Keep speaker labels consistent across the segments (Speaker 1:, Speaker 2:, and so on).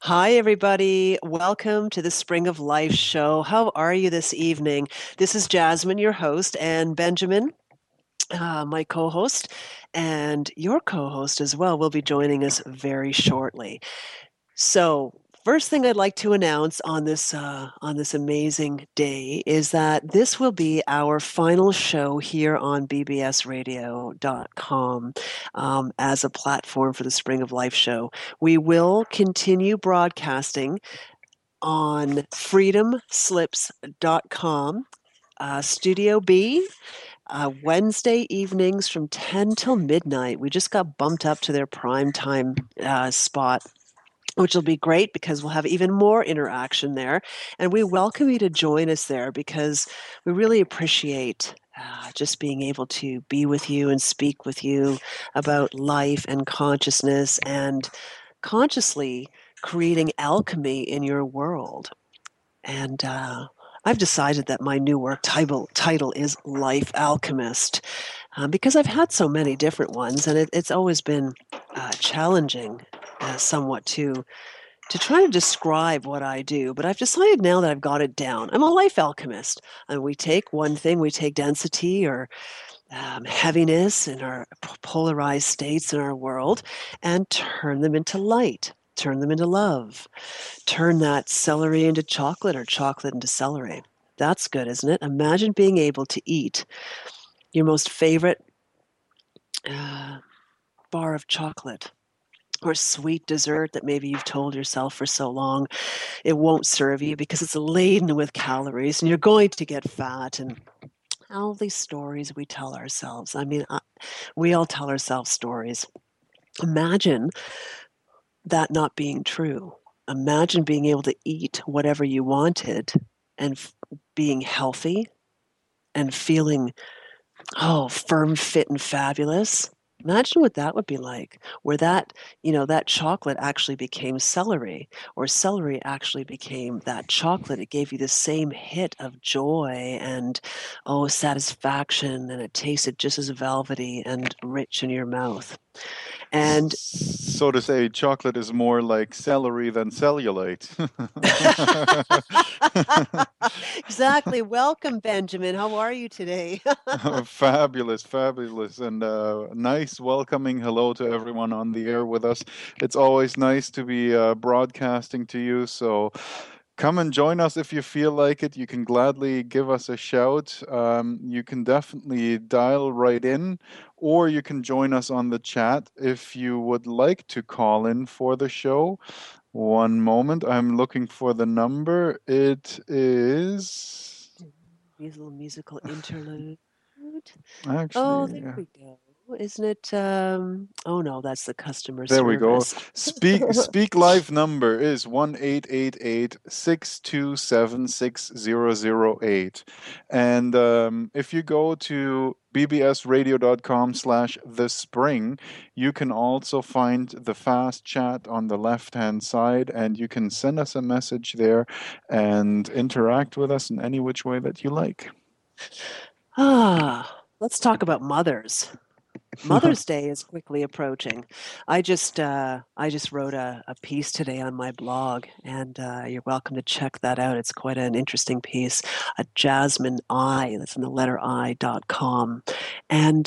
Speaker 1: Hi, everybody. Welcome to the Spring of Life show. How are you this evening? This is Jasmine, your host, and Benjamin, my co host, and your co host as well, will be joining us very shortly. So, first thing I'd like to announce on this amazing day is that this will be our final show here on bbsradio.com as a platform for the Spring of Life show. We will continue broadcasting on freedomslips.com, Studio B, Wednesday evenings from 10 till midnight. We just got bumped up to their prime time spot, which will be great because we'll have even more interaction there. And we welcome you to join us there because we really appreciate just being able to be with you and speak with you about life and consciousness and consciously creating alchemy in your world. And I've decided that my new work title is Life Alchemist because I've had so many different ones, and it's always been challenging somewhat to try to describe what I do. But I've decided now that I've got it down. I'm a life alchemist, and we take one thing, we take density or heaviness in our polarized states in our world, and turn them into light. Turn them into love. Turn that celery into chocolate or chocolate into celery. That's good, isn't it? Imagine being able to eat your most favorite uh, bar of chocolate or sweet dessert that maybe you've told yourself for so long it won't serve you because it's laden with calories and you're going to get fat and all these stories we tell ourselves. We all tell ourselves stories. Imagine that not being true. Imagine being able to eat whatever you wanted and being healthy and feeling, firm, fit, and fabulous. Imagine what that would be like, where that chocolate actually became celery, or celery actually became that chocolate. It gave you the same hit of joy and, satisfaction, and it tasted just as velvety and rich in your mouth. And
Speaker 2: So to say, chocolate is more like celery than cellulite.
Speaker 1: exactly. Welcome, Benjamin. How are you today?
Speaker 2: Fabulous, fabulous, and nice welcoming hello to everyone on the air with us. It's always nice to be broadcasting to you. So come and join us if you feel like it. You can gladly give us a shout. You can definitely dial right in, or you can join us on the chat if you would like to call in for the show. One moment, I'm looking for the number. It is
Speaker 1: These little musical interlude. Oh,
Speaker 2: actually.
Speaker 1: there we go. Isn't it? Oh no, that's the customer
Speaker 2: There we go.
Speaker 1: service.
Speaker 2: Speak Live number is 1-888-627-6008. And if you go to bbsradio.com/the spring, you can also find the fast chat on the left hand side, and you can send us a message there and interact with us in any which way that you like.
Speaker 1: Let's talk about mothers. Mother's Day is quickly approaching. I just wrote a piece today on my blog, and you're welcome to check that out. It's quite an interesting piece at Jasmine I, that's in the letter I.com. And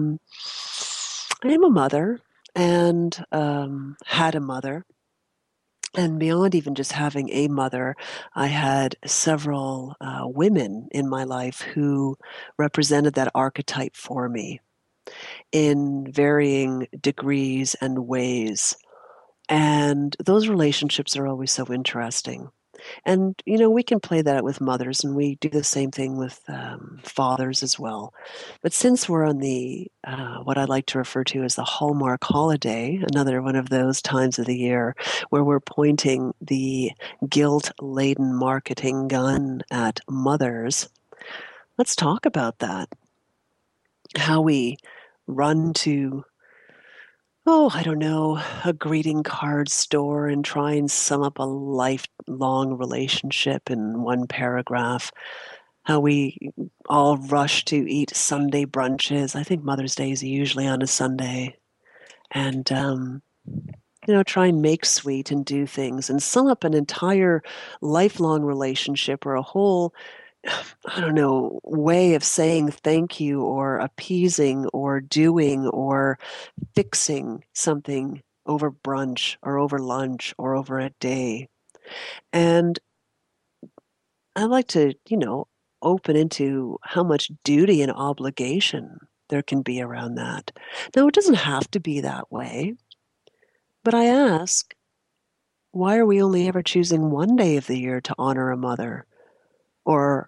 Speaker 1: I am a mother and had a mother. And beyond even just having a mother, I had several women in my life who represented that archetype for me in varying degrees and ways. And those relationships are always so interesting. And, we can play that out with mothers, and we do the same thing with fathers as well. But since we're on what I like to refer to as the Hallmark holiday, another one of those times of the year where we're pointing the guilt laden marketing gun at mothers, let's talk about that. How we run to I don't know, a greeting card store and try and sum up a lifelong relationship in one paragraph. How we all rush to eat Sunday brunches. I think Mother's Day is usually on a Sunday. And try and make sweet and do things and sum up an entire lifelong relationship or a whole, I don't know, way of saying thank you or appeasing or doing or fixing something over brunch or over lunch or over a day. And I like to, open into how much duty and obligation there can be around that. Now, it doesn't have to be that way, but I ask, why are we only ever choosing one day of the year to honor a mother or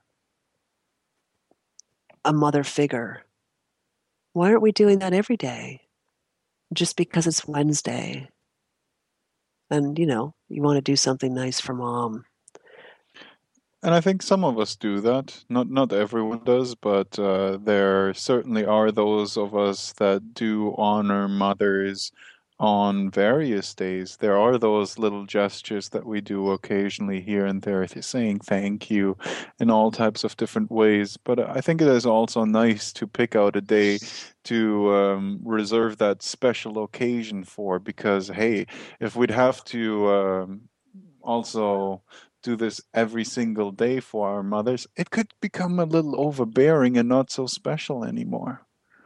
Speaker 1: a mother figure? Why aren't we doing that every day just because it's Wednesday and, you want to do something nice for mom?
Speaker 2: And I think some of us do that. Not everyone does, but there certainly are those of us that do honor mothers on various days. There are those little gestures that we do occasionally here and there, saying thank you in all types of different ways. But I think it is also nice to pick out a day to reserve that special occasion for, because hey, if we'd have to also do this every single day for our mothers, it could become a little overbearing and not so special anymore.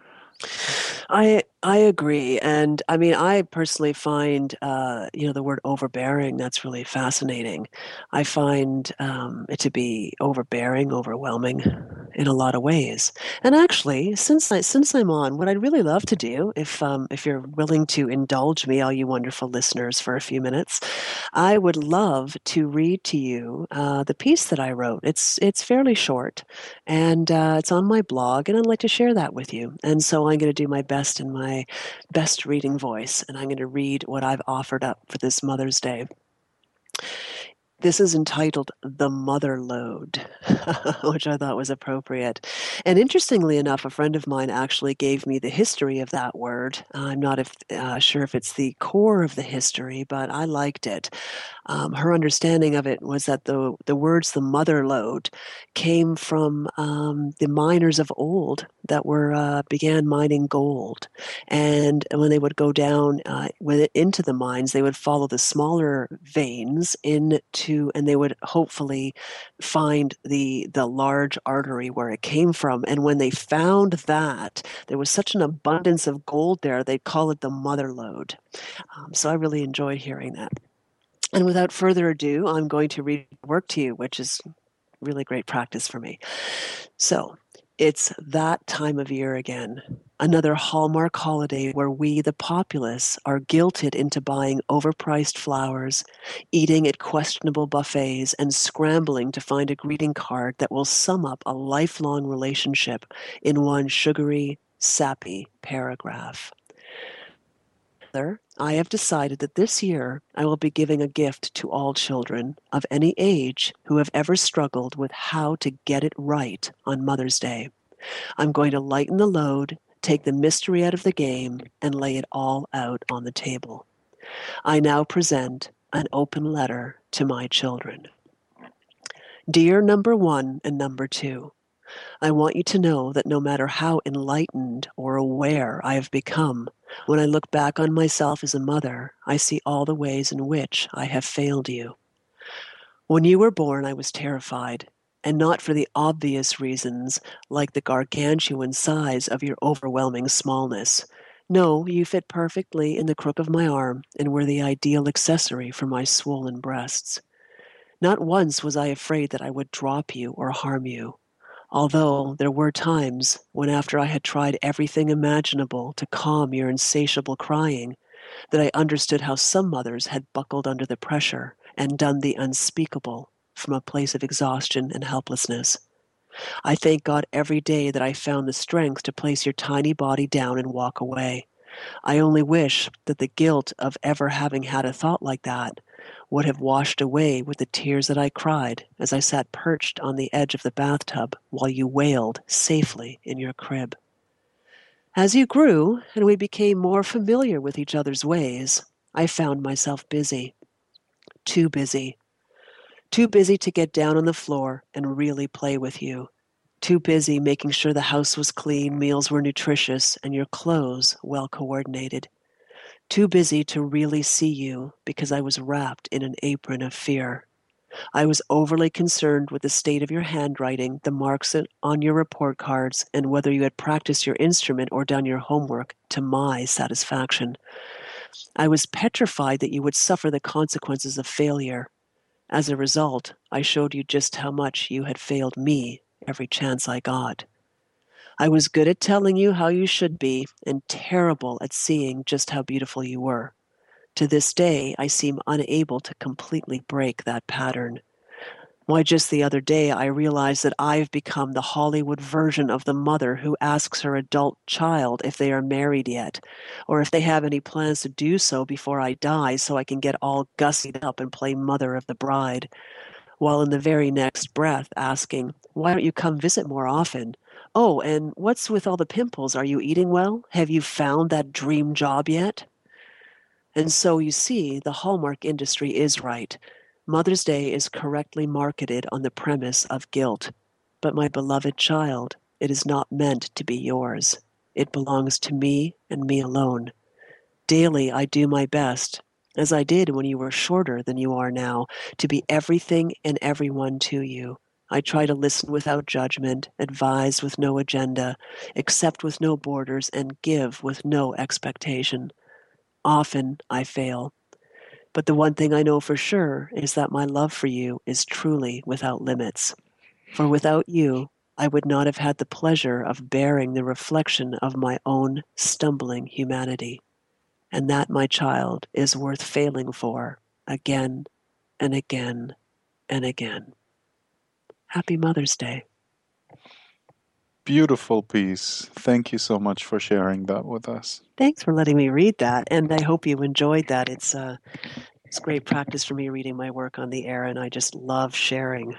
Speaker 1: I agree, and I mean, I personally find the word overbearing, that's really fascinating. I find it to be overbearing, overwhelming in a lot of ways. And actually, since I'm on, what I'd really love to do, if you're willing to indulge me, all you wonderful listeners, for a few minutes, I would love to read to you the piece that I wrote. It's fairly short, and it's on my blog, and I'd like to share that with you. And so I'm going to do my best in my best reading voice, and I'm going to read what I've offered up for this Mother's Day. This is entitled The Mother Load, which I thought was appropriate. And interestingly enough, a friend of mine actually gave me the history of that word. I'm not sure if it's the core of the history, but I liked it. Her understanding of it was that the words "the mother lode" came from the miners of old that were began mining gold, and when they would go down into the mines, they would follow the smaller veins into, and they would hopefully find the large artery where it came from. And when they found that there was such an abundance of gold there, they'd call it the mother lode. So I really enjoyed hearing that. And without further ado, I'm going to read work to you, which is really great practice for me. So it's that time of year again, another hallmark holiday where we, the populace, are guilted into buying overpriced flowers, eating at questionable buffets, and scrambling to find a greeting card that will sum up a lifelong relationship in one sugary, sappy paragraph. I have decided that this year I will be giving a gift to all children of any age who have ever struggled with how to get it right on Mother's Day. I'm going to lighten the load, take the mystery out of the game, and lay it all out on the table. I now present an open letter to my children. Dear number 1 and number 2, I want you to know that no matter how enlightened or aware I have become, when I look back on myself as a mother, I see all the ways in which I have failed you. When you were born, I was terrified, and not for the obvious reasons, like the gargantuan size of your overwhelming smallness. No, you fit perfectly in the crook of my arm and were the ideal accessory for my swollen breasts. Not once was I afraid that I would drop you or harm you. Although there were times when, after I had tried everything imaginable to calm your insatiable crying, that I understood how some mothers had buckled under the pressure and done the unspeakable from a place of exhaustion and helplessness. I thank God every day that I found the strength to place your tiny body down and walk away. I only wish that the guilt of ever having had a thought like that would have washed away with the tears that I cried as I sat perched on the edge of the bathtub while you wailed safely in your crib. As you grew and we became more familiar with each other's ways, I found myself busy. Too busy. Too busy to get down on the floor and really play with you. Too busy making sure the house was clean, meals were nutritious, and your clothes well coordinated. too busy to really see you because I was wrapped in an apron of fear. I was overly concerned with the state of your handwriting, the marks on your report cards, and whether you had practiced your instrument or done your homework to my satisfaction. I was petrified that you would suffer the consequences of failure. As a result, I showed you just how much you had failed me every chance I got. I was good at telling you how you should be and terrible at seeing just how beautiful you were. To this day, I seem unable to completely break that pattern. Why, just the other day, I realized that I've become the Hollywood version of the mother who asks her adult child if they are married yet, or if they have any plans to do so before I die so I can get all gussied up and play mother of the bride, while in the very next breath asking, "Why don't you come visit more often? Oh, and what's with all the pimples? Are you eating well? Have you found that dream job yet?" And so you see, the Hallmark industry is right. Mother's Day is correctly marketed on the premise of guilt. But my beloved child, it is not meant to be yours. It belongs to me and me alone. Daily I do my best, as I did when you were shorter than you are now, to be everything and everyone to you. I try to listen without judgment, advise with no agenda, accept with no borders, and give with no expectation. Often I fail. But the one thing I know for sure is that my love for you is truly without limits. For without you, I would not have had the pleasure of bearing the reflection of my own stumbling humanity. And that, my child, is worth failing for again and again and again. Happy Mother's Day.
Speaker 2: Beautiful piece. Thank you so much for sharing that with us.
Speaker 1: Thanks for letting me read that, and I hope you enjoyed that. It's great practice for me reading my work on the air, and I just love sharing.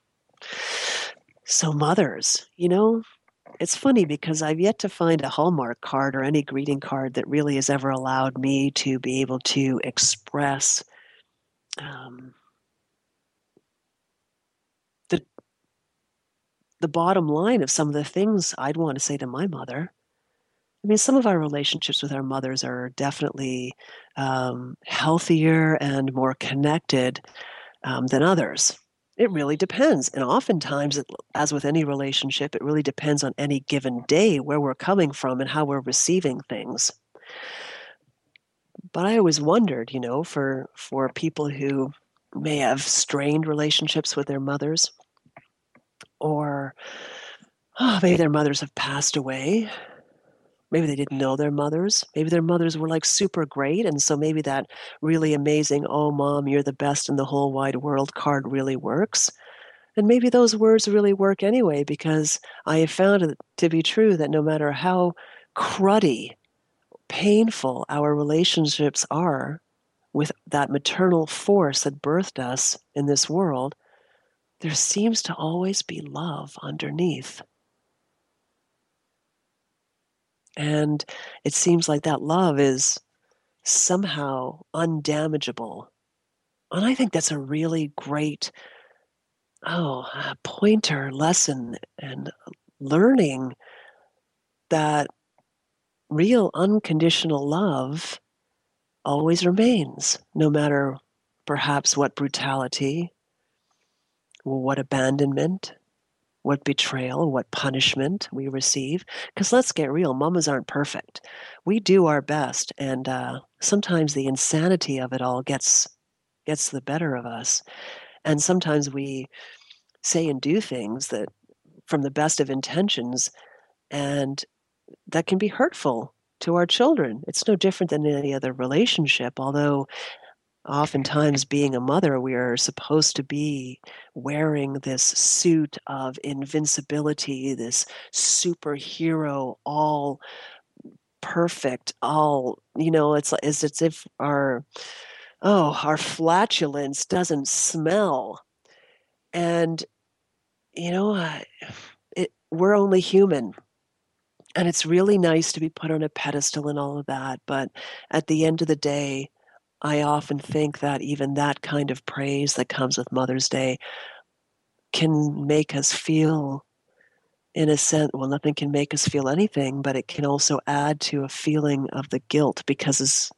Speaker 1: So, mothers, it's funny because I've yet to find a Hallmark card or any greeting card that really has ever allowed me to be able to express um, the the bottom line of some of the things I'd want to say to my mother. I mean, some of our relationships with our mothers are definitely healthier and more connected than others. It really depends. And oftentimes, as with any relationship, it really depends on any given day where we're coming from and how we're receiving things. But I always wondered, for people who may have strained relationships with their mothers, or maybe their mothers have passed away. Maybe they didn't know their mothers. Maybe their mothers were like super great. And so maybe that really amazing, "Oh, mom, you're the best in the whole wide world" card really works. And maybe those words really work anyway, because I have found it to be true that no matter how cruddy, painful our relationships are with that maternal force that birthed us in this world, there seems to always be love underneath. And it seems like that love is somehow undamageable. And I think that's a really great, pointer, lesson, and learning that real unconditional love always remains, no matter perhaps what brutality, what abandonment, what betrayal, what punishment we receive. Because let's get real, mamas aren't perfect. We do our best, and sometimes the insanity of it all gets the better of us. And sometimes we say and do things that from the best of intentions, and that can be hurtful to our children. It's no different than any other relationship, although oftentimes being a mother, we are supposed to be wearing this suit of invincibility, this superhero, all perfect, all, it's as if our flatulence doesn't smell. And, you know, we're only human. And it's really nice to be put on a pedestal and all of that. But at the end of the day, I often think that even that kind of praise that comes with Mother's Day can make us feel, in a sense, well, nothing can make us feel anything, but it can also add to a feeling of the guilt because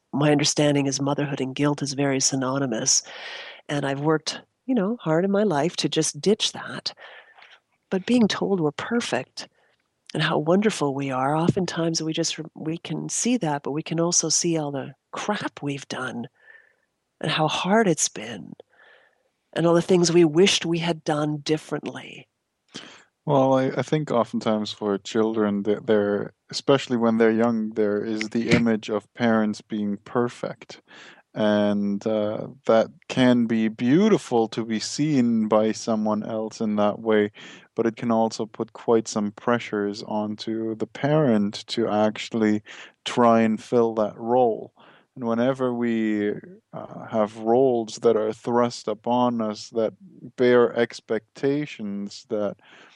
Speaker 1: my understanding is motherhood and guilt is very synonymous. And I've worked, hard in my life to just ditch that. But being told we're perfect and how wonderful we are, oftentimes we can see that, but we can also see all the crap we've done and how hard it's been and all the things we wished we had done differently.
Speaker 2: Well, I think oftentimes for children, they're, especially when they're young, there is the image of parents being perfect. And that can be beautiful to be seen by someone else in that way, but it can also put quite some pressures onto the parent to actually try and fill that role. And whenever we have roles that are thrust upon us that bear expectations that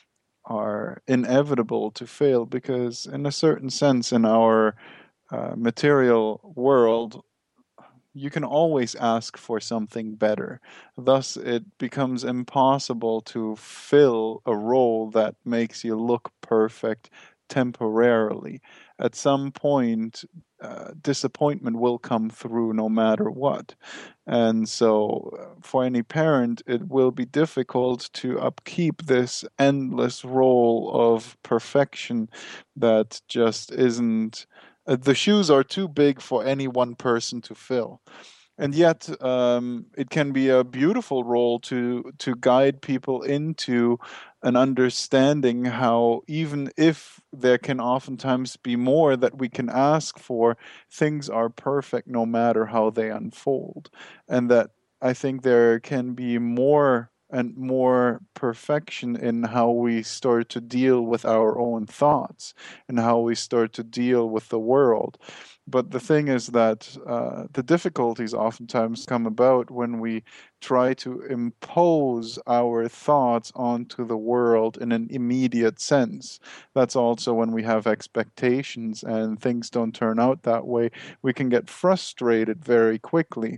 Speaker 2: are inevitable to fail, because in a certain sense in our material world you can always ask for something better. Thus, it becomes impossible to fill a role that makes you look perfect temporarily. At some point, disappointment will come through no matter what. And so, for any parent, it will be difficult to upkeep this endless role of perfection that just isn't. The shoes are too big for any one person to fill, and yet it can be a beautiful role to guide people into an understanding how, even if there can oftentimes be more that we can ask for, things are perfect no matter how they unfold. And that I think there can be more and more perfection in how we start to deal with our own thoughts and how we start to deal with the world. But the thing is that the difficulties oftentimes come about when we try to impose our thoughts onto the world in an immediate sense. That's also when we have expectations and things don't turn out that way. We can get frustrated very quickly.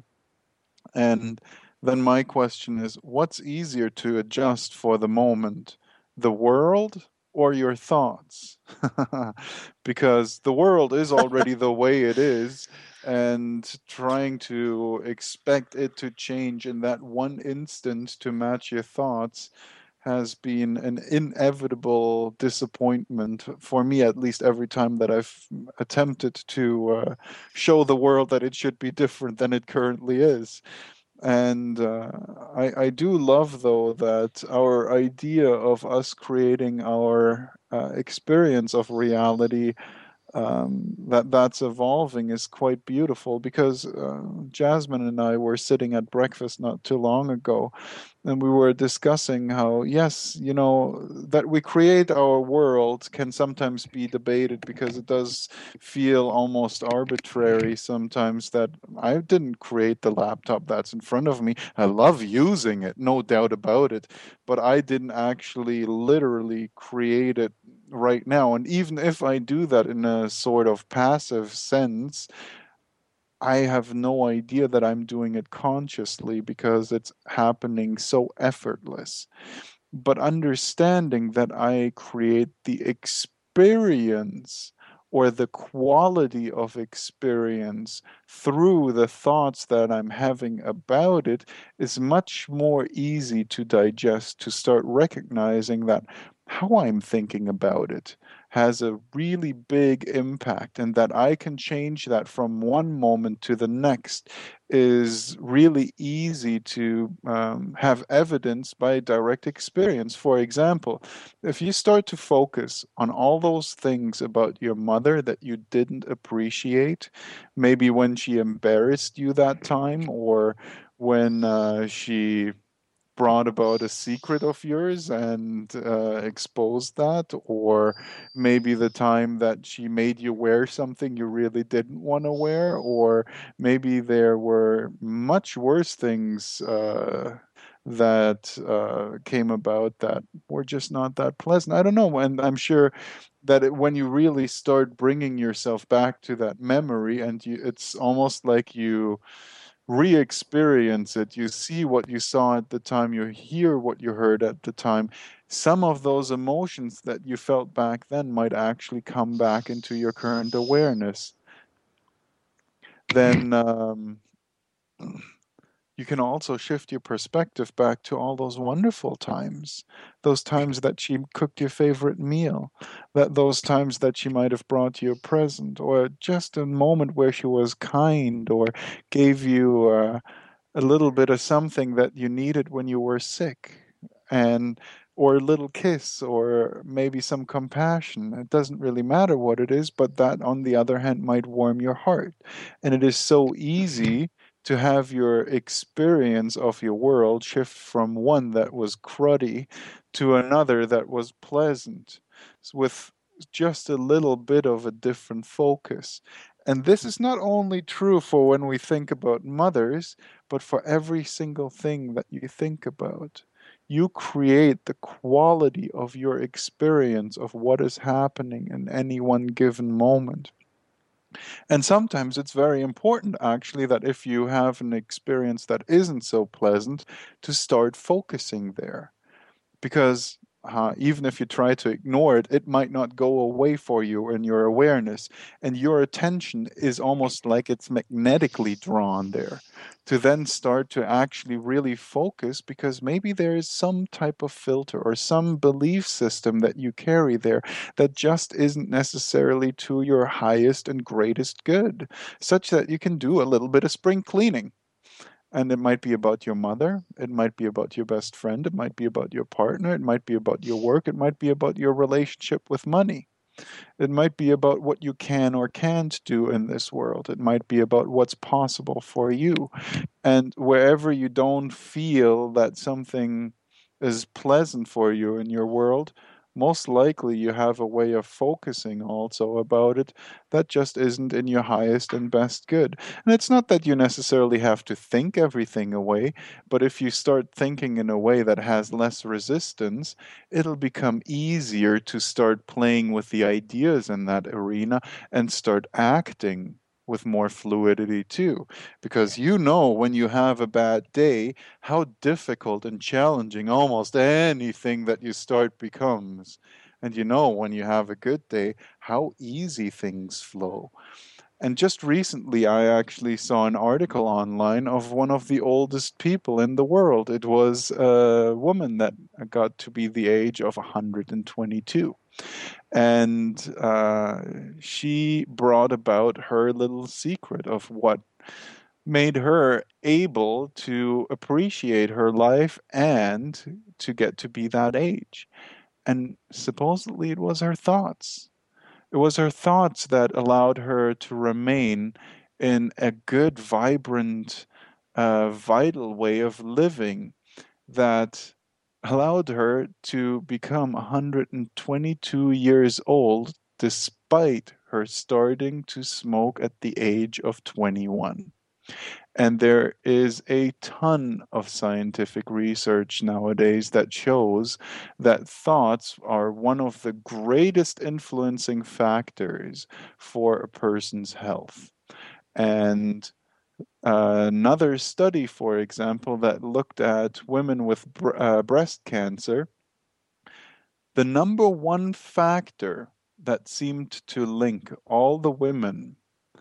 Speaker 2: And then my question is, what's easier to adjust for the moment, the world or your thoughts? Because the world is already the way it is, and trying to expect it to change in that one instant to match your thoughts has been an inevitable disappointment for me, at least every time that I've attempted to show the world that it should be different than it currently is. And I do love, though, that our idea of us creating our experience of reality, that's evolving, is quite beautiful, because Jasmine and I were sitting at breakfast not too long ago, and we were discussing how, yes, that we create our world can sometimes be debated, because it does feel almost arbitrary sometimes that I didn't create the laptop that's in front of me. I love using it, no doubt about it, but I didn't actually literally create it right now. And even if I do that in a sort of passive sense, I have no idea that I'm doing it consciously, because it's happening so effortless. But understanding that I create the experience, or the quality of experience, through the thoughts that I'm having about it, is much more easy to digest, to start recognizing that how I'm thinking about it has a really big impact, and that I can change that from one moment to the next is really easy to have evidence by direct experience. For example, if you start to focus on all those things about your mother that you didn't appreciate, maybe when she embarrassed you that time, or when she brought about a secret of yours and exposed that, or maybe the time that she made you wear something you really didn't want to wear, or maybe there were much worse things that came about that were just not that pleasant. I don't know, and I'm sure that when you really start bringing yourself back to that memory, and it's almost like you re-experience it. You see what you saw at the time, you hear what you heard at the time. Some of those emotions that you felt back then might actually come back into your current awareness. then you can also shift your perspective back to all those wonderful times, those times that she cooked your favorite meal, that those times that she might have brought you a present, or just a moment where she was kind or gave you a little bit of something that you needed when you were sick, and or a little kiss, or maybe some compassion. It doesn't really matter what it is, but that on the other hand might warm your heart. And it is so easy to have your experience of your world shift from one that was cruddy to another that was pleasant, with just a little bit of a different focus. And this is not only true for when we think about mothers, but for every single thing that you think about. You create the quality of your experience of what is happening in any one given moment. And sometimes it's very important, actually, that if you have an experience that isn't so pleasant, to start focusing there, because even if you try to ignore it, it might not go away for you in your awareness. And your attention is almost like it's magnetically drawn there to then start to actually really focus, because maybe there is some type of filter or some belief system that you carry there that just isn't necessarily to your highest and greatest good, such that you can do a little bit of spring cleaning. And it might be about your mother, it might be about your best friend, it might be about your partner, it might be about your work, it might be about your relationship with money. It might be about what you can or can't do in this world. It might be about what's possible for you. And wherever you don't feel that something is pleasant for you in your world, most likely you have a way of focusing also about it that just isn't in your highest and best good. And it's not that you necessarily have to think everything away, but if you start thinking in a way that has less resistance, it'll become easier to start playing with the ideas in that arena and start acting with more fluidity too. Because you know when you have a bad day, how difficult and challenging almost anything that you start becomes. And you know when you have a good day, how easy things flow. And just recently, I actually saw an article online of one of the oldest people in the world. It was a woman that got to be the age of 122. And she brought about her little secret of what made her able to appreciate her life and to get to be that age. And supposedly it was her thoughts. It was her thoughts that allowed her to remain in a good, vibrant, vital way of living that allowed her to become 122 years old despite her starting to smoke at the age of 21. And there is a ton of scientific research nowadays that shows that thoughts are one of the greatest influencing factors for a person's health. And another study, for example, that looked at women with breast cancer, the number one factor that seemed to link all the women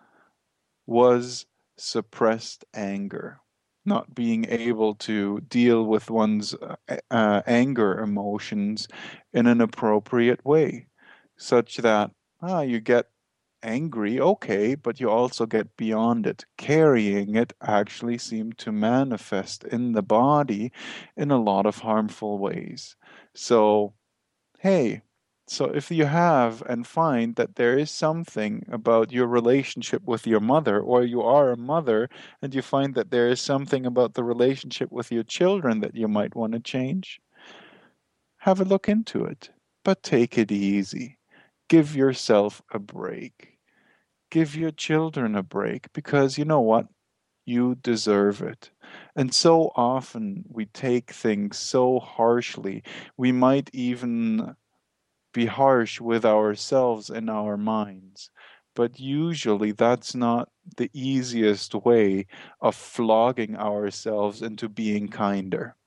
Speaker 2: was suppressed anger, not being able to deal with one's anger emotions in an appropriate way, such that you get angry, okay, but you also get beyond it. Carrying it actually seemed to manifest in the body in a lot of harmful ways. So, hey, so if you have and find that there is something about your relationship with your mother, or you are a mother and you find that there is something about the relationship with your children that you might want to change, have a look into it. But take it easy. Give yourself a break. Give your children a break, because you know what? You deserve it. And so often we take things so harshly. We might even be harsh with ourselves and our minds. But usually that's not the easiest way of flogging ourselves into being kinder.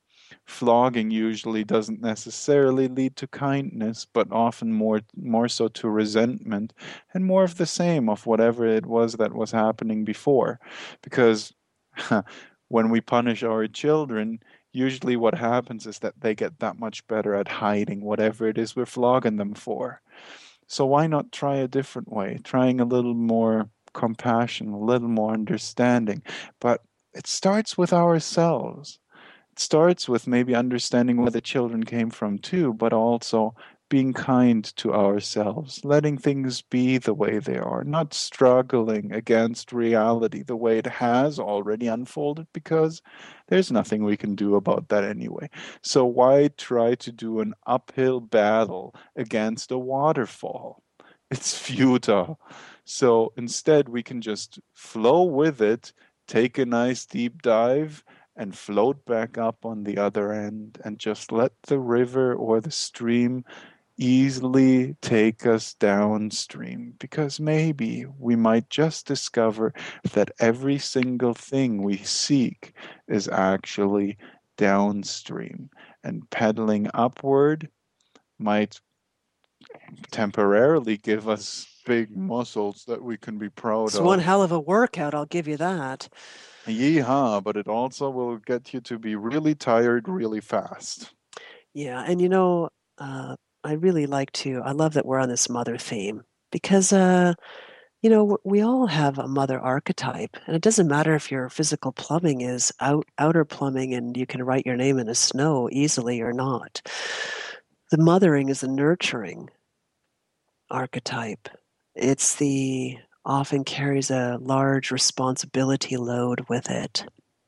Speaker 2: Flogging usually doesn't necessarily lead to kindness, but often more so to resentment and more of the same of whatever it was that was happening before. Because when we punish our children, usually what happens is that they get that much better at hiding whatever it is we're flogging them for. So why not try a different way, trying a little more compassion, a little more understanding? But it starts with ourselves. It starts with maybe understanding where the children came from too, but also being kind to ourselves, letting things be the way they are, not struggling against reality the way it has already unfolded, because there's nothing we can do about that anyway. So why try to do an uphill battle against a waterfall? It's futile. So instead, we can just flow with it, take a nice deep dive, and float back up on the other end and just let the river or the stream easily take us downstream, because maybe we might just discover that every single thing we seek is actually downstream, and pedaling upward might temporarily give us big muscles that we can be proud
Speaker 1: It's one
Speaker 2: of.
Speaker 1: hell of a workout, I'll give you that.
Speaker 2: Yeehaw, but it also will get you to be really tired really fast.
Speaker 1: Yeah, and I really I love that we're on this mother theme because, we all have a mother archetype, and it doesn't matter if your physical plumbing is outer plumbing and you can write your name in the snow easily or not. The mothering is a nurturing archetype. It's the often carries a large responsibility load with it.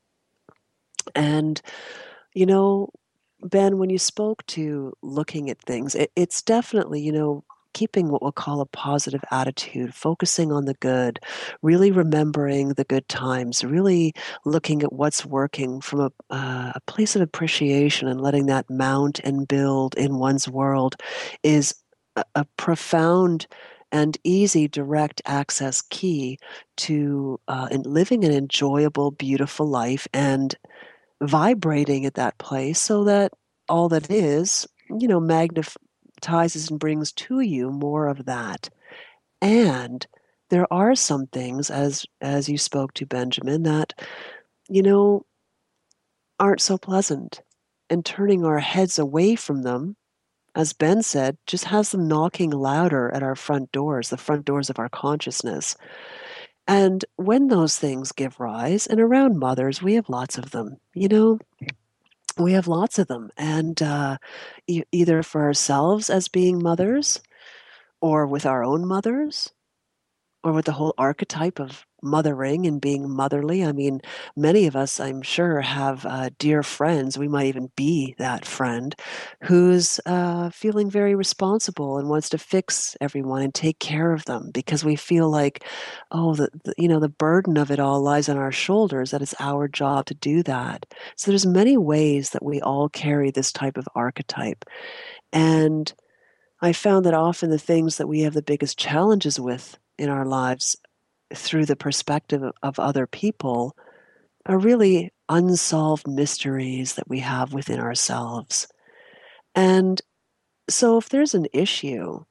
Speaker 1: And, you know, Ben, when you spoke to looking at things, it's definitely, keeping what we'll call a positive attitude, focusing on the good, really remembering the good times, really looking at what's working from a place of appreciation and letting that mount and build in one's world is a profound and easy direct access key to in living an enjoyable, beautiful life and vibrating at that place so that all that is, magnetizes and brings to you more of that. And there are some things, as you spoke to Benjamin, that, you know, aren't so pleasant. And turning our heads away from them, as Ben said, just has them knocking louder at our front doors, the front doors of our consciousness. And when those things give rise, and around mothers, we have lots of them, we have lots of them. And either for ourselves as being mothers, or with our own mothers, or with the whole archetype of mothering and being motherly. I mean, many of us, I'm sure, have dear friends. We might even be that friend who's feeling very responsible and wants to fix everyone and take care of them because we feel like, oh, the burden of it all lies on our shoulders. That it's our job to do that. So there's many ways that we all carry this type of archetype, and I found that often the things that we have the biggest challenges with in our lives through the perspective of other people are really unsolved mysteries that we have within ourselves. And so if there's an issue,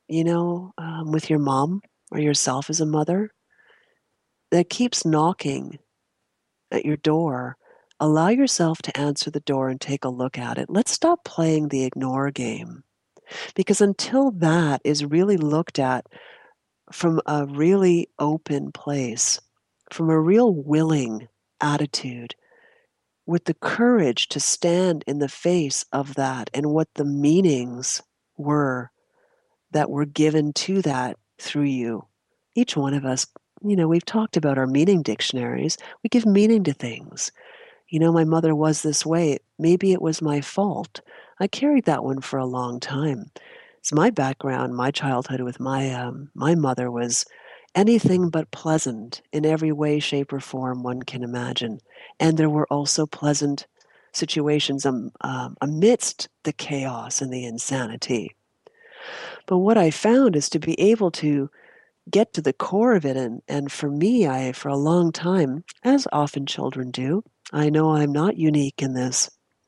Speaker 1: with your mom or yourself as a mother that keeps knocking at your door, allow yourself to answer the door and take a look at it. Let's stop playing the ignore game. Because until that is really looked at from a really open place, from a real willing attitude, with the courage to stand in the face of that and what the meanings were that were given to that through you. Each one of us, we've talked about our meaning dictionaries. We give meaning to things. My mother was this way. Maybe it was my fault. I carried that one for a long time. It's my background, my childhood with my mother was anything but pleasant in every way, shape, or form one can imagine. And there were also pleasant situations amidst the chaos and the insanity. But what I found is to be able to get to the core of it, and for me, for a long time, as often children do, I know I'm not unique in this.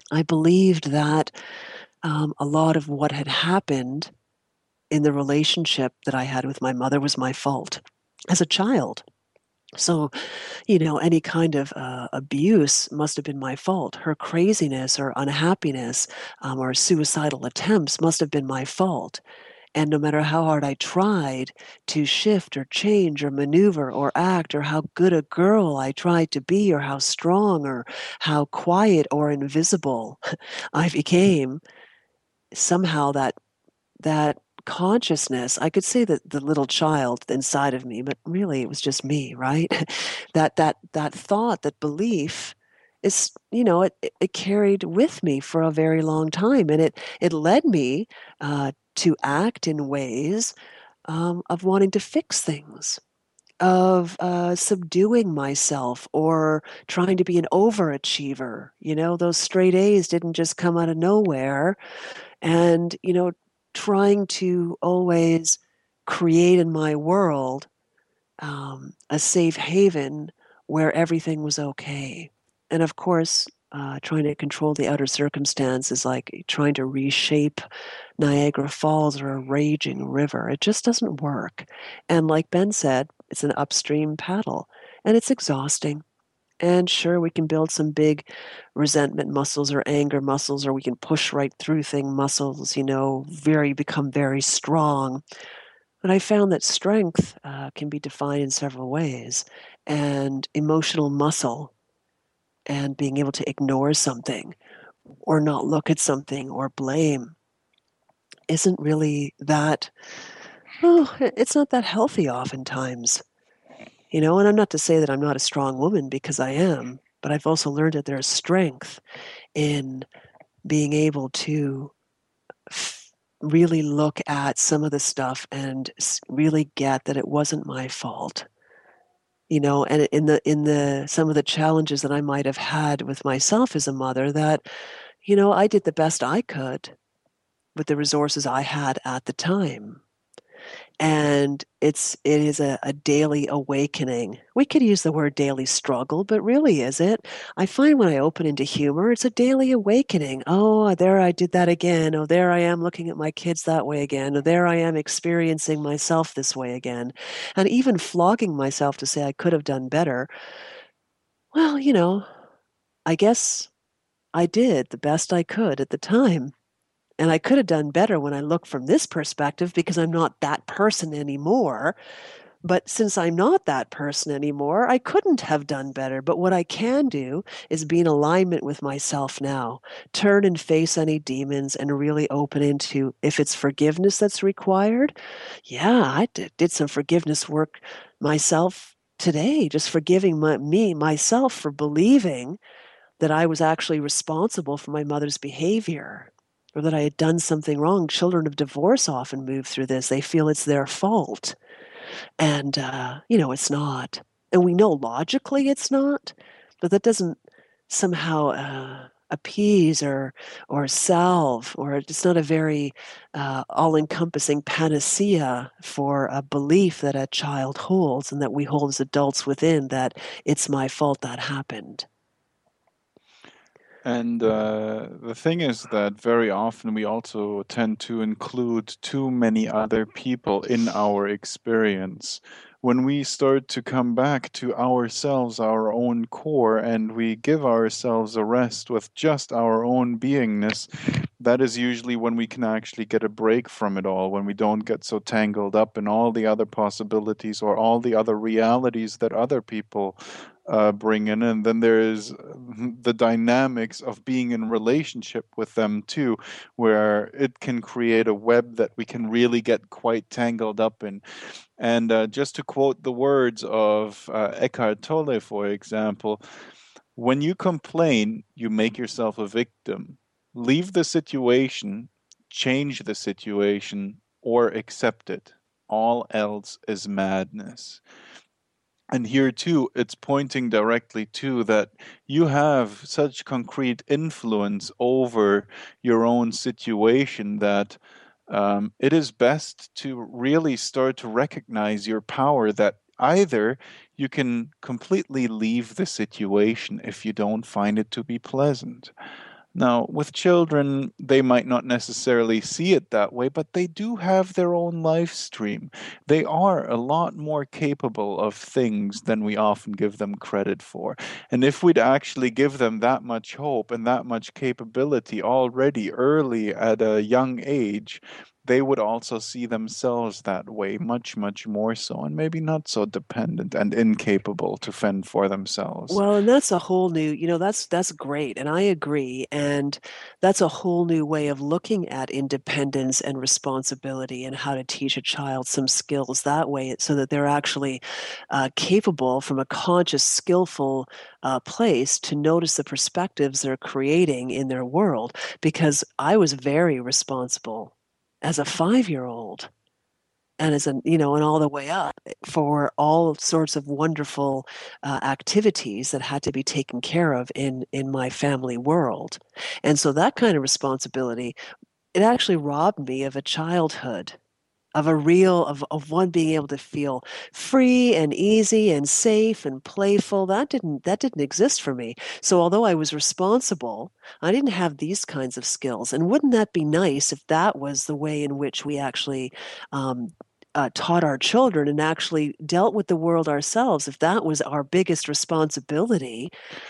Speaker 1: I believed that a lot of what had happened in the relationship that I had with my mother was my fault as a child. So, any kind of abuse must have been my fault. Her craziness or unhappiness or suicidal attempts must have been my fault. And no matter how hard I tried to shift or change or maneuver or act, or how good a girl I tried to be, or how strong or how quiet or invisible I became, somehow that consciousness, I could say that the little child inside of me, but really it was just me, right? that thought, that belief is, it carried with me for a very long time, and it led me to act in ways of wanting to fix things, of subduing myself or trying to be an overachiever. Those straight A's didn't just come out of nowhere. And, trying to always create in my world a safe haven where everything was okay. And of course, trying to control the outer circumstances, like trying to reshape Niagara Falls or a raging river. It just doesn't work. And like Ben said, it's an upstream paddle, and it's exhausting. And sure, we can build some big resentment muscles or anger muscles, or we can push right through thing muscles, become very strong. But I found that strength can be defined in several ways. And emotional muscle and being able to ignore something or not look at something or blame isn't really that, it's not that healthy oftentimes. And I'm not to say that I'm not a strong woman, because I am, but I've also learned that there's strength in being able to really look at some of the stuff and really get that it wasn't my fault. And in the some of the challenges that I might have had with myself as a mother, that I did the best I could with the resources I had at the time. And it is a daily awakening. We could use the word daily struggle, but really, is it? I find when I open into humor, it's a daily awakening. Oh, there I did that again. Oh, there I am looking at my kids that way again. Oh, there I am experiencing myself this way again. And even flogging myself to say I could have done better. Well, I guess I did the best I could at the time. And I could have done better when I look from this perspective, because I'm not that person anymore. But since I'm not that person anymore, I couldn't have done better. But what I can do is be in alignment with myself now, turn and face any demons, and really open into, if it's forgiveness that's required. Yeah, I did some forgiveness work myself today, just forgiving myself for believing that I was actually responsible for my mother's behavior, or that I had done something wrong. Children of divorce often move through this. They feel it's their fault. And, it's not. And we know logically it's not, but that doesn't somehow appease or salve, or it's not a very all-encompassing panacea for a belief that a child holds and that we hold as adults within, that it's my fault that happened.
Speaker 2: And the thing is that very often we also tend to include too many other people in our experience. When we start to come back to ourselves, our own core, and we give ourselves a rest with just our own beingness, that is usually when we can actually get a break from it all, when we don't get so tangled up in all the other possibilities or all the other realities that other people bring in. And then there is the dynamics of being in relationship with them too, where it can create a web that we can really get quite tangled up in. And just to quote the words of Eckhart Tolle, for example, when you complain, you make yourself a victim. Leave the situation, change the situation, or accept it. All else is madness. And here too, it's pointing directly to that you have such concrete influence over your own situation that it is best to really start to recognize your power, that either you can completely leave the situation if you don't find it to be pleasant. Now, with children, they might not necessarily see it that way, but they do have their own life stream. They are a lot more capable of things than we often give them credit for. And if we'd actually give them that much hope and that much capability already early at a young age, they would also see themselves that way, much, much more so, and maybe not so dependent and incapable to fend for themselves.
Speaker 1: Well, and that's a whole new, that's great, and I agree. And that's a whole new way of looking at independence and responsibility and how to teach a child some skills that way so that they're actually capable from a conscious, skillful place to notice the perspectives they're creating in their world. Because I was very responsible as a 5-year-old and and all the way up for all sorts of wonderful activities that had to be taken care of in my family world. And so that kind of responsibility, it actually robbed me of a childhood, of a real of one being able to feel free and easy and safe and playful. That didn't exist for me. So although I was responsible, I didn't have these kinds of skills. And wouldn't that be nice if that was the way in which we actually taught our children and actually dealt with the world ourselves? If that was our biggest responsibility.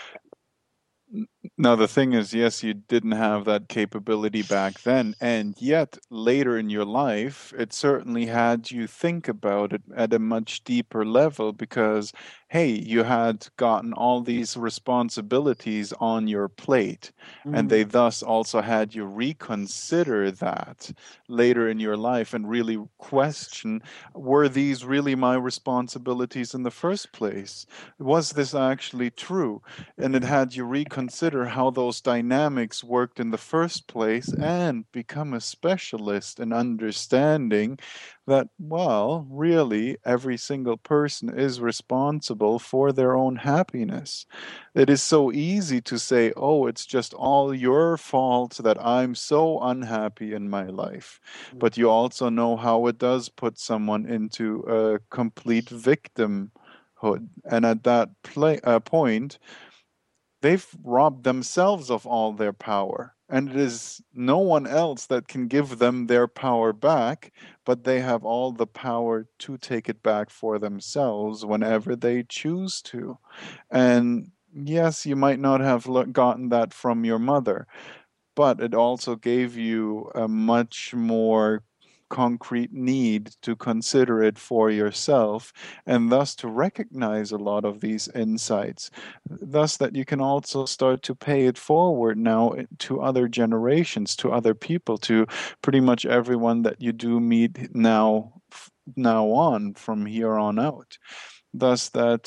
Speaker 2: Now, the thing is, yes, you didn't have that capability back then, and yet later in your life, it certainly had you think about it at a much deeper level because, hey, you had gotten all these responsibilities on your plate, and they
Speaker 1: Mm.
Speaker 2: thus also had you reconsider that later in your life and really question, were these really my responsibilities in the first place? Was this actually true? And it had you reconsider how those dynamics worked in the first place and become a specialist in understanding that, well, really, every single person is responsible for their own happiness. It is so easy to say, oh, it's just all your fault that I'm so unhappy in my life. But you also know how it does put someone into a complete victimhood. And at that point, they've robbed themselves of all their power. And it is no one else that can give them their power back, but they have all the power to take it back for themselves whenever they choose to. And yes, you might not have gotten that from your mother, but it also gave you a much more concrete need to consider it for yourself and thus to recognize a lot of these insights, thus that you can also start to pay it forward now to other generations, to other people, to pretty much everyone that you do meet now on from here on out. Thus that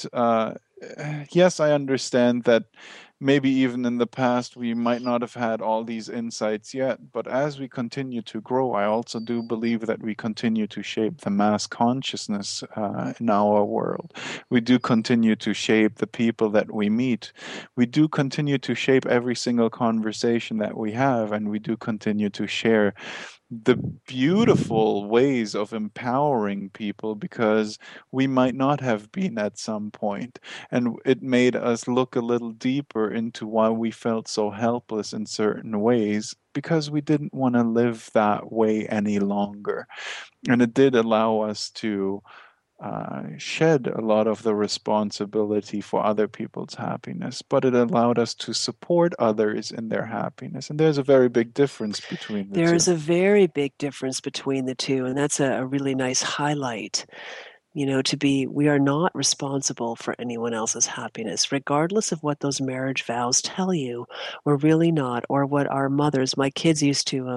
Speaker 2: yes, I understand that maybe even in the past we might not have had all these insights yet, but as we continue to grow, I also do believe that we continue to shape the mass consciousness in our world. We do continue to shape the people that we meet. We do continue to shape every single conversation that we have, and we do continue to share the beautiful ways of empowering people because we might not have been at some point. And it made us look a little deeper into why we felt so helpless in certain ways because we didn't want to live that way any longer. And it did allow us to shed a lot of the responsibility for other people's happiness, but it allowed us to support others in their happiness. And there's a very big difference between the
Speaker 1: There is
Speaker 2: two.
Speaker 1: a very big difference between the two, and that's a really nice highlight. We are not responsible for anyone else's happiness, regardless of what those marriage vows tell you. We're really not, or what our mothers, my kids used to,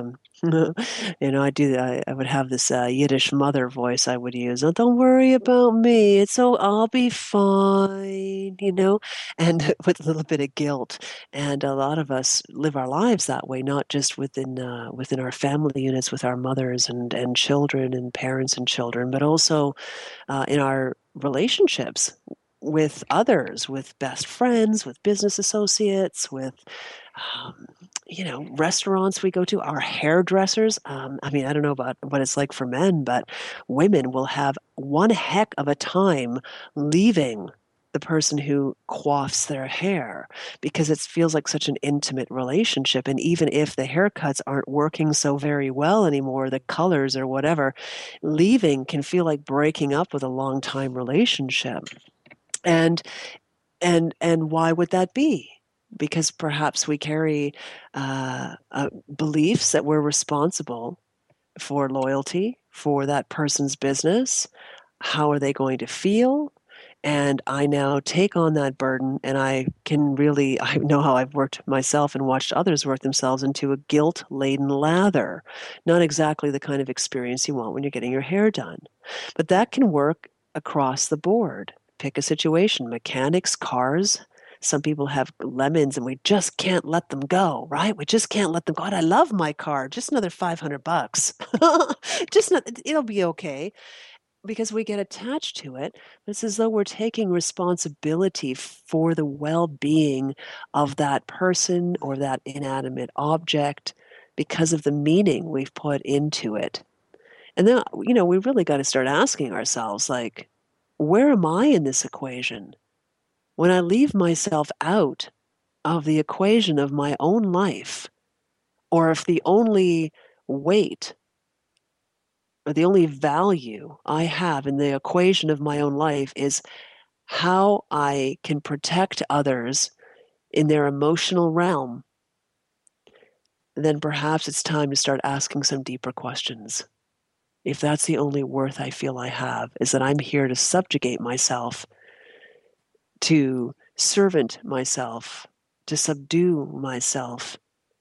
Speaker 1: I would have this Yiddish mother voice I would use. Oh, don't worry about me. I'll be fine, and with a little bit of guilt. And a lot of us live our lives that way, not just within our family units with our mothers and children and parents and children, but also in our relationships with others, with best friends, with business associates, with um, restaurants we go to, our hairdressers. I mean, I don't know about what it's like for men, but women will have one heck of a time leaving. the person who coiffs their hair, because it feels like such an intimate relationship. And even if the haircuts aren't working so very well anymore, the colors or whatever, leaving can feel like breaking up with a long time relationship. And and why would that be? Because perhaps we carry beliefs that we're responsible for loyalty for that person's business. How are they going to feel? And I now take on that burden, and I can really, I know how I've worked myself and watched others work themselves into a guilt laden lather. Not exactly the kind of experience you want when you're getting your hair done. But that can work across the board. Pick a situation: mechanics, cars. Some people have lemons and we just can't let them go, right? We just can't let them go. God, I love my car. Just another $500. Just not, it'll be okay because we get attached to it. It's as though we're taking responsibility for the well-being of that person or that inanimate object because of the meaning we've put into it. And then, we really got to start asking ourselves, like, where am I in this equation? When I leave myself out of the equation of my own life, or if the only weight or the only value I have in the equation of my own life is how I can protect others in their emotional realm, then perhaps it's time to start asking some deeper questions. If that's the only worth I feel I have, is that I'm here to subjugate myself, to servant myself, to subdue myself,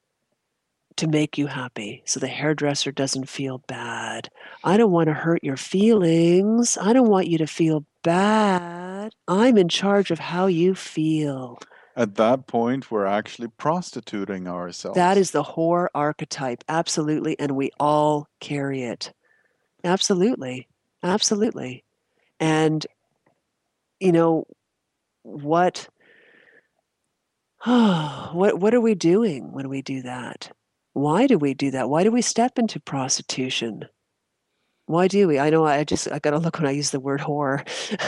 Speaker 1: to make you happy so the hairdresser doesn't feel bad. I don't want to hurt your feelings. I don't want you to feel bad. I'm in charge of how you feel.
Speaker 2: At that point, we're actually prostituting
Speaker 1: That
Speaker 2: ourselves.
Speaker 1: is the whore archetype, absolutely, and we all carry it. Absolutely. Absolutely. And you know what what are we doing when we do that? Why do we do that? Why do we step into prostitution? Why do we? I know I got to look when I use the word whore.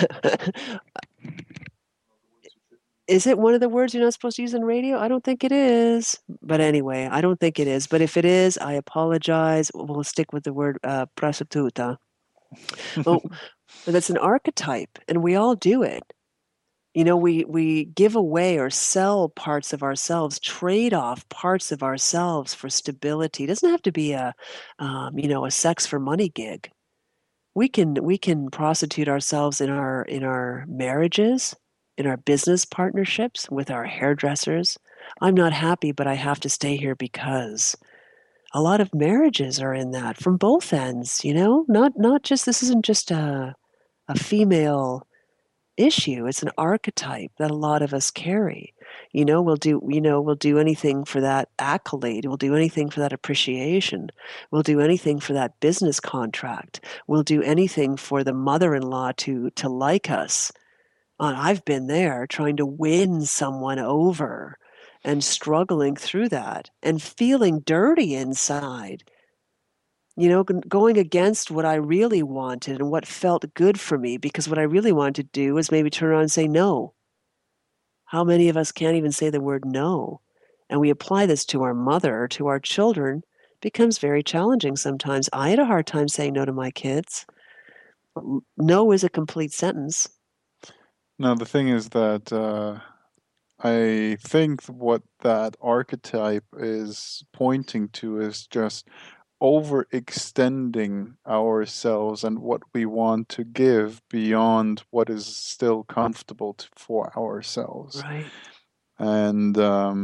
Speaker 1: Is it one of the words you're not supposed to use in radio? I don't think it is. But anyway, I don't think it is. But if it is, I apologize. We'll stick with the word prostituta. Well, but that's an archetype, and we all do it. We give away or sell parts of ourselves, trade off parts of ourselves for stability. It doesn't have to be a sex for money gig. We can prostitute ourselves in our marriages, in our business partnerships, with our hairdressers. I'm not happy, but I have to stay here because a lot of marriages are in that from both ends, not just this isn't just a female issue. It's an archetype that a lot of us carry. We'll do anything for that accolade. We'll do anything for that appreciation. We'll do anything for that business contract. We'll do anything for the mother-in-law to like us. And I've been there trying to win someone over and struggling through that and feeling dirty inside, going against what I really wanted and what felt good for me, because what I really wanted to do was maybe turn around and say no. How many of us can't even say the word no? And we apply this to our mother or to our children. It becomes very challenging sometimes. I had a hard time saying no to my kids. No is a complete sentence.
Speaker 2: Now, the thing is that I think what that archetype is pointing to is just overextending ourselves and what we want to give beyond what is still comfortable for ourselves.
Speaker 1: Right.
Speaker 2: And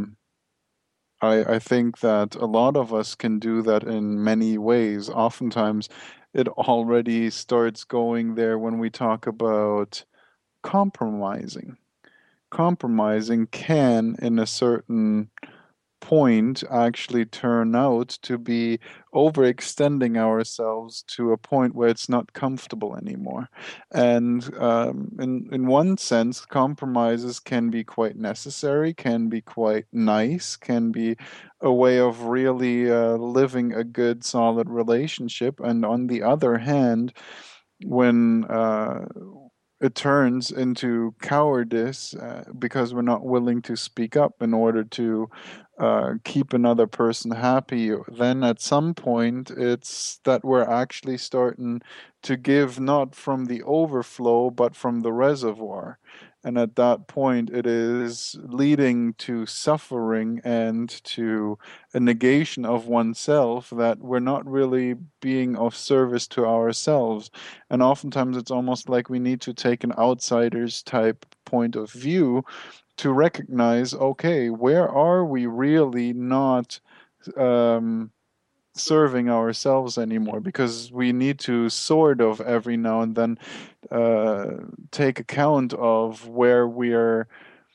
Speaker 2: I think that a lot of us can do that in many ways. Oftentimes, it already starts going there when we talk about compromising. Compromising can, in a certain point, actually turn out to be overextending ourselves to a point where it's not comfortable anymore. And in one sense, compromises can be quite necessary, can be quite nice, can be a way of really living a good, solid relationship. And on the other hand, when it turns into cowardice because we're not willing to speak up in order to keep another person happy. Then at some point, it's that we're actually starting to give not from the overflow, but from the reservoir. And at that point, it is leading to suffering and to a negation of oneself that we're not really being of service to ourselves. And oftentimes it's almost like we need to take an outsider's type point of view to recognize, okay, where are we really not um, serving ourselves anymore? Because we need to sort of every now and then uh, take account of where we are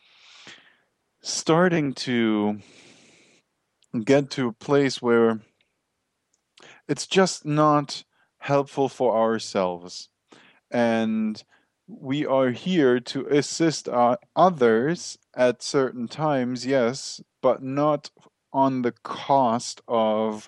Speaker 2: starting to get to a place where it's just not helpful for ourselves. And we are here to assist others at certain times, yes, but not on the cost of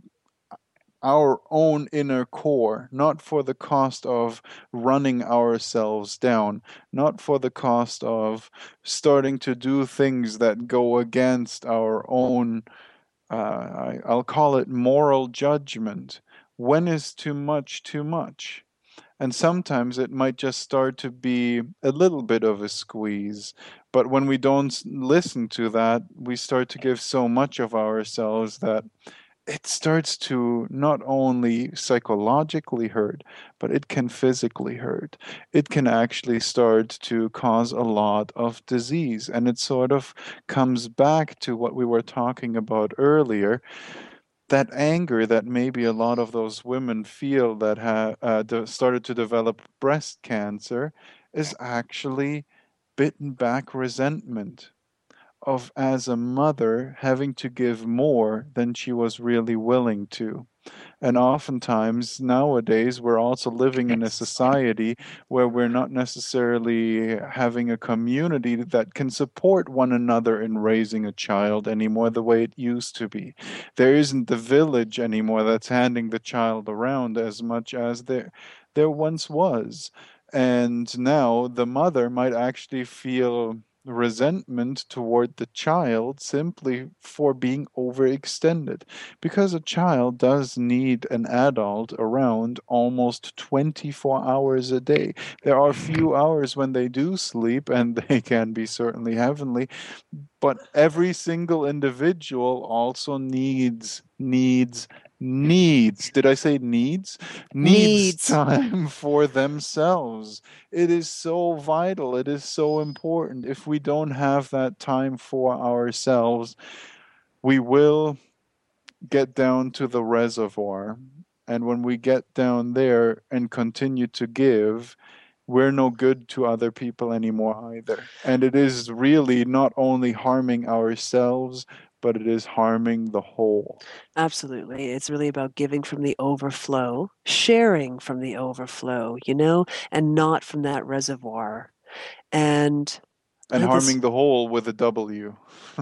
Speaker 2: our own inner core, not for the cost of running ourselves down, not for the cost of starting to do things that go against our own, I'll call it moral judgment. When is too much too much? And sometimes it might just start to be a little bit of a squeeze. But when we don't listen to that, we start to give so much of ourselves that it starts to not only psychologically hurt, but it can physically hurt. It can actually start to cause a lot of disease. And it sort of comes back to what we were talking about earlier, that anger that maybe a lot of those women feel that have started to develop breast cancer is actually bitten back resentment of, as a mother, having to give more than she was really willing to. And oftentimes nowadays, we're also living in a society where we're not necessarily having a community that can support one another in raising a child anymore the way it used to be. There isn't the village anymore that's handing the child around as much as there once was. And now the mother might actually feel resentment toward the child simply for being overextended, because a child does need an adult around almost 24 hours a day. There are few hours when they do sleep, and they can be certainly heavenly, but every single individual also needs, did I say needs
Speaker 1: Needs.
Speaker 2: time for themselves. It is so vital, it is so important. If we don't have that time for ourselves, we will get down to the reservoir. And when we get down there and continue to give, we're no good to other people anymore either. And it is really not only harming ourselves, but it is harming the whole.
Speaker 1: Absolutely. It's really about giving from the overflow, sharing from the overflow, and not from that reservoir. And
Speaker 2: And
Speaker 1: this,
Speaker 2: harming the whole with a W.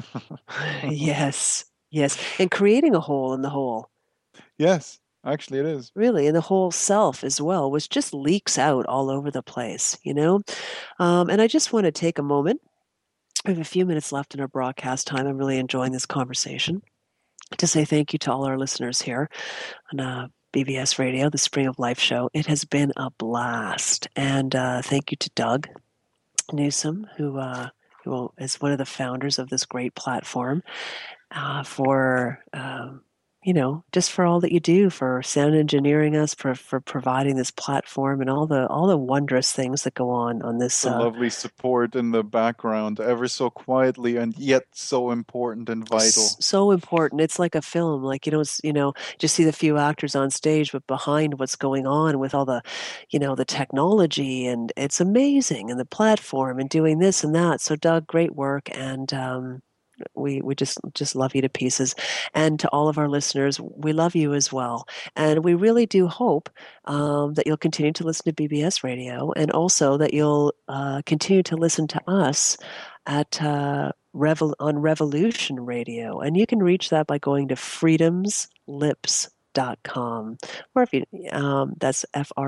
Speaker 1: yes, yes. And creating a hole in the whole,
Speaker 2: Yes, actually, it is.
Speaker 1: really, in the whole self as well, which just leaks out all over the place. And I just want to take a moment. We have a few minutes left in our broadcast time. I'm really enjoying this conversation. To say thank you to all our listeners here on BBS Radio, the Spring of Life show. It has been a blast. And thank you to Doug Newsom, who is one of the founders of this great platform, for just for all that you do, for sound engineering us, for providing this platform, and all the wondrous things that go on this.
Speaker 2: The lovely support in the background, ever so quietly and yet so important and vital.
Speaker 1: So important. It's like a film. Like just see the few actors on stage, but behind what's going on with all the technology, and it's amazing, and the platform, and doing this and that. So, Doug, great work, and we just love you to pieces. And to all of our listeners, we love you as well. And we really do hope that you'll continue to listen to BBS Radio, and also that you'll continue to listen to us at on Revolution Radio. And you can reach that by going to freedomslips.com. freedomslips.com. Or if you, that's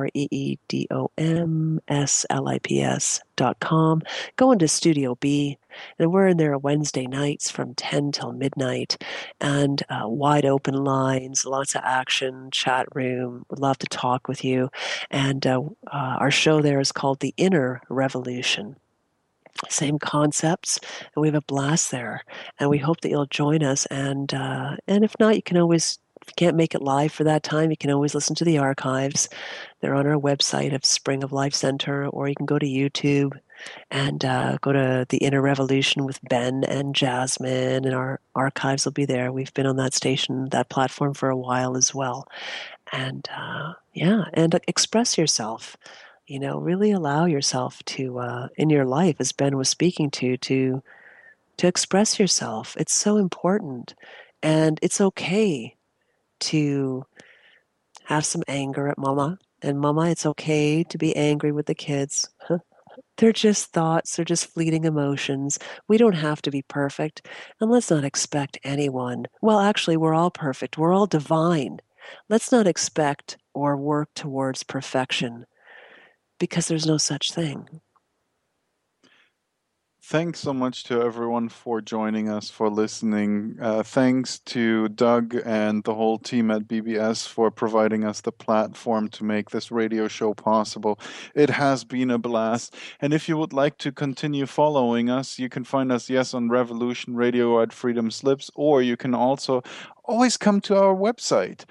Speaker 1: freedomslips.com. Go into Studio B, and we're in there Wednesday nights from 10 till midnight, and wide open lines, lots of action, chat room. Would love to talk with you. And our show there is called The Inner Revolution. Same concepts, and we have a blast there. And we hope that you'll join us. And if not, you can always, if you can't make it live for that time, you can always listen to the archives. They're on our website of Spring of Life Center, or you can go to YouTube and go to The Inner Revolution with Ben and Jasmine, and our archives will be there. We've been on that station, that platform for a while as well. And yeah, and express yourself. Really allow yourself to, in your life, as Ben was speaking to express yourself. It's so important. And it's okay to have some anger at mama. And mama, it's okay to be angry with the kids. They're just thoughts, they're just fleeting emotions. We don't have to be perfect. And let's not expect anyone. Well, actually, we're all perfect, we're all divine. Let's not expect or work towards perfection because there's no such thing.
Speaker 2: Thanks so much to everyone for joining us, for listening. Thanks to Doug and the whole team at BBS for providing us the platform to make this radio show possible. It has been a blast. And if you would like to continue following us, you can find us, yes, on Revolution Radio at Freedom Slips, or you can also always come to our website,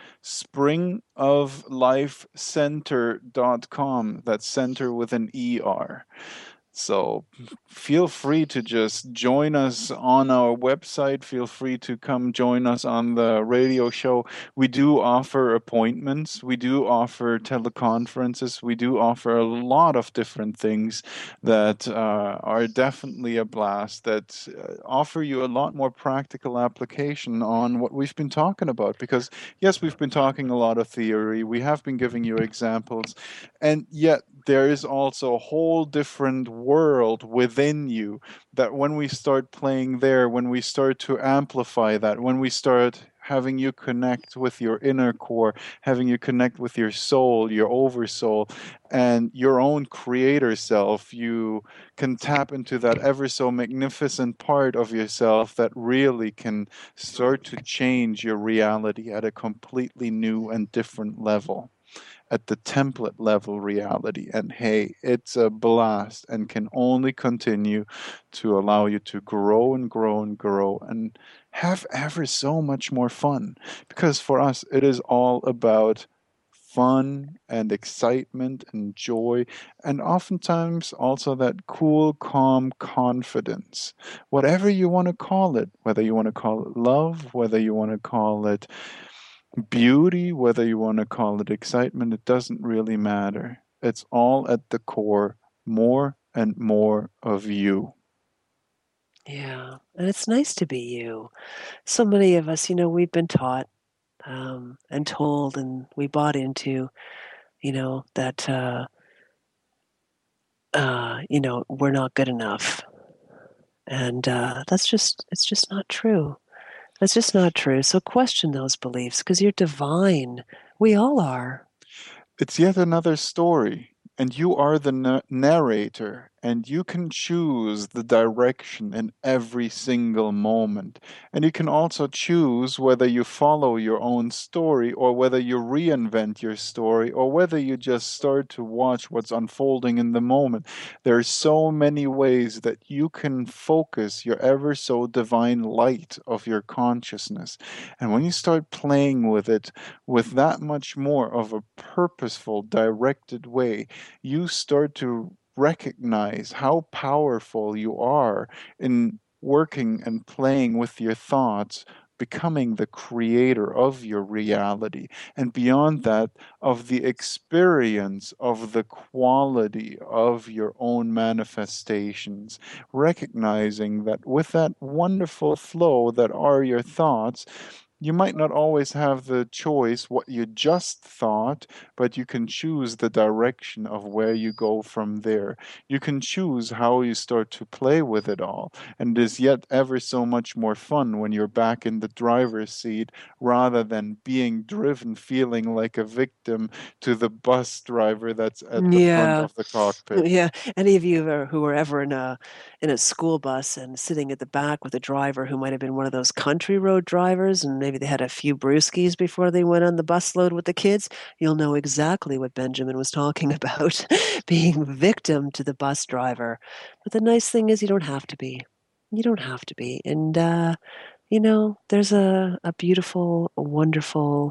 Speaker 2: springoflifecenter.com. That's center with an ER. So feel free to just join us on our website. Feel free to come join us on the radio show. We do offer appointments. We do offer teleconferences. We do offer a lot of different things that are definitely a blast, that offer you a lot more practical application on what we've been talking about. Because, yes, we've been talking a lot of theory. We have been giving you examples. And yet, there is also a whole different world within you that when we start playing there, when we start to amplify that, when we start having you connect with your inner core, having you connect with your soul, your oversoul, and your own creator self, you can tap into that ever so magnificent part of yourself that really can start to change your reality at a completely new and different level, at the template level reality. And hey, it's a blast and can only continue to allow you to grow and grow and grow and have ever so much more fun. Because for us, it is all about fun and excitement and joy, and oftentimes also that cool, calm confidence. Whatever you want to call it, whether you want to call it love, whether you want to call it beauty, whether you want to call it excitement, it doesn't really matter. It's all at the core, more and more of you.
Speaker 1: Yeah, and it's nice to be you. So many of us, we've been taught and told, and we bought into, that, we're not good enough. And it's just not true. That's just not true. So question those beliefs because you're divine. We all are.
Speaker 2: It's yet another story, and you are the narrator, and you can choose the direction in every single moment. And you can also choose whether you follow your own story or whether you reinvent your story or whether you just start to watch what's unfolding in the moment. There are so many ways that you can focus your ever so divine light of your consciousness. And when you start playing with it, with that much more of a purposeful, directed way, you start to recognize how powerful you are in working and playing with your thoughts, becoming the creator of your reality. And beyond that, of the experience of the quality of your own manifestations, recognizing that with that wonderful flow that are your thoughts, you might not always have the choice what you just thought, but you can choose the direction of where you go from there. You can choose how you start to play with it all. And it is yet ever so much more fun when you're back in the driver's seat rather than being driven, feeling like a victim to the bus driver that's at the front
Speaker 1: Yeah.
Speaker 2: of the cockpit.
Speaker 1: Yeah. Any of you who were ever in a school bus and sitting at the back with a driver who might have been one of those country road drivers, and maybe they had a few brewskis before they went on the bus load with the kids, you'll know exactly what Benjamin was talking about, being victim to the bus driver. But the nice thing is you don't have to be. You don't have to be. And there's a beautiful, a wonderful,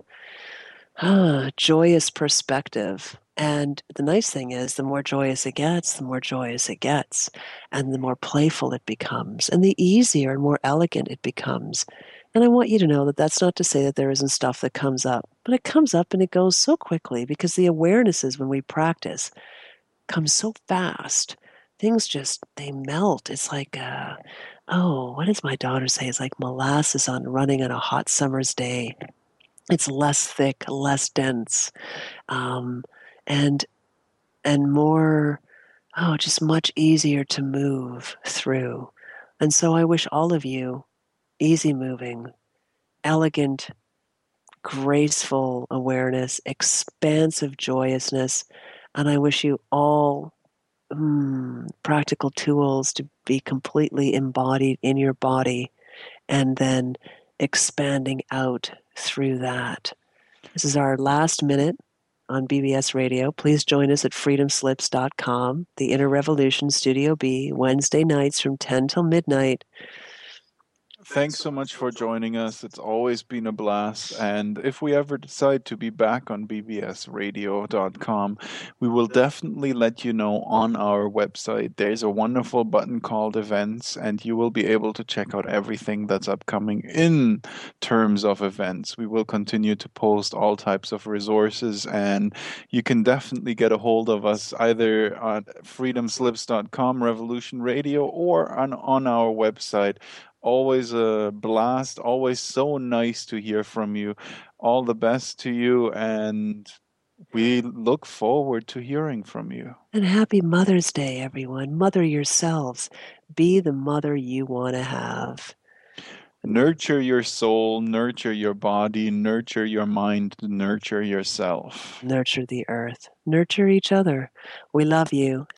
Speaker 1: joyous perspective. And the nice thing is, the more joyous it gets, the more joyous it gets, and the more playful it becomes, and the easier and more elegant it becomes. And I want you to know that that's not to say that there isn't stuff that comes up, but it comes up and it goes so quickly because the awarenesses when we practice come so fast. Things just, they melt. It's like, oh, what does my daughter say? It's like molasses on running on a hot summer's day. It's less thick, less dense, um, and and more, just much easier to move through. And so I wish all of you easy moving, elegant, graceful awareness, expansive joyousness, and I wish you all practical tools to be completely embodied in your body and then expanding out through that. This is our last minute on BBS Radio. Please join us at freedomslips.com, the Inner Revolution Studio B, Wednesday nights from 10 till midnight.
Speaker 2: Thanks so much for joining us. It's always been a blast. And if we ever decide to be back on bbsradio.com, we will definitely let you know on our website. There's a wonderful button called Events, and you will be able to check out everything that's upcoming in terms of events. We will continue to post all types of resources, and you can definitely get a hold of us either at freedomslips.com, Revolution Radio, or on our website. Always a blast. Always so nice to hear from you. All the best to you, and we look forward to hearing from you.
Speaker 1: And happy Mother's Day, everyone. Mother yourselves. Be the mother you want to have.
Speaker 2: Nurture your soul, nurture your body, nurture your mind, nurture yourself.
Speaker 1: Nurture the earth. Nurture each other. We love you.